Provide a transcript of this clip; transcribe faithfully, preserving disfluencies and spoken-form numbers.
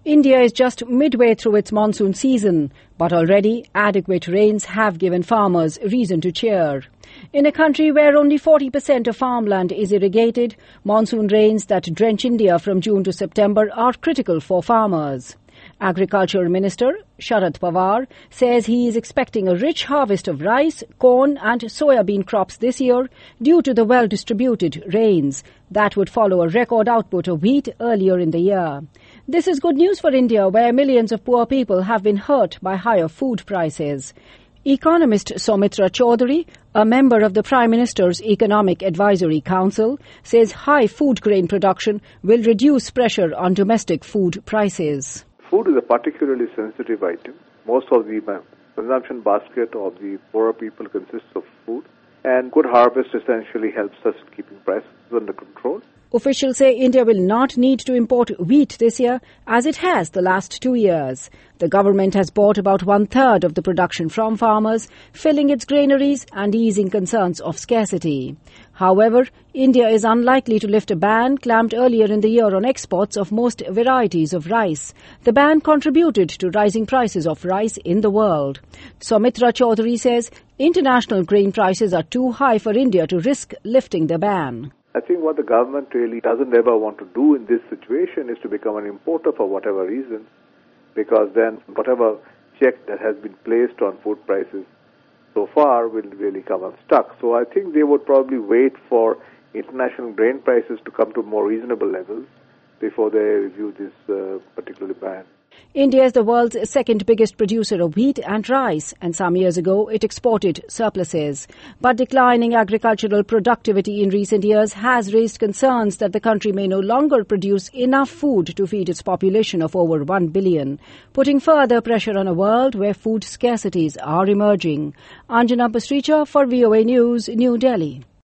India is just midway through its monsoon season, but already adequate rains have given farmers reason to cheer. In a country where only forty percent of farmland is irrigated, monsoon rains that drench India from June to September are critical for farmers. Agriculture Minister Sharad Pawar says he is expecting a rich harvest of rice, corn and soya bean crops this year due to the well-distributed rains that would follow a record output of wheat earlier in the year. This is good news for India, where millions of poor people have been hurt by higher food prices. Economist Soumitra Chaudhary, a member of the Prime Minister's Economic Advisory Council, says high food grain production will reduce pressure on domestic food prices. Food is a particularly sensitive item. Most of the consumption basket of the poorer people consists of food, and good harvest essentially helps us in keeping prices under control. Officials say India will not need to import wheat this year, as it has the last two years. The government has bought about one-third of the production from farmers, filling its granaries and easing concerns of scarcity. However, India is unlikely to lift a ban clamped earlier in the year on exports of most varieties of rice. The ban contributed to rising prices of rice in the world. Soumitra Chaudhary says international grain prices are too high for India to risk lifting the ban. I think what the government really doesn't ever want to do in this situation is to become an importer for whatever reason, because then whatever check that has been placed on food prices so far will really come unstuck. So I think they would probably wait for international grain prices to come to more reasonable levels before they review this uh, particular ban. India is the world's second biggest producer of wheat and rice, and some years ago it exported surpluses. But declining agricultural productivity in recent years has raised concerns that the country may no longer produce enough food to feed its population of over one billion, putting further pressure on a world where food scarcities are emerging. Anjana Pasricha for V O A News, New Delhi.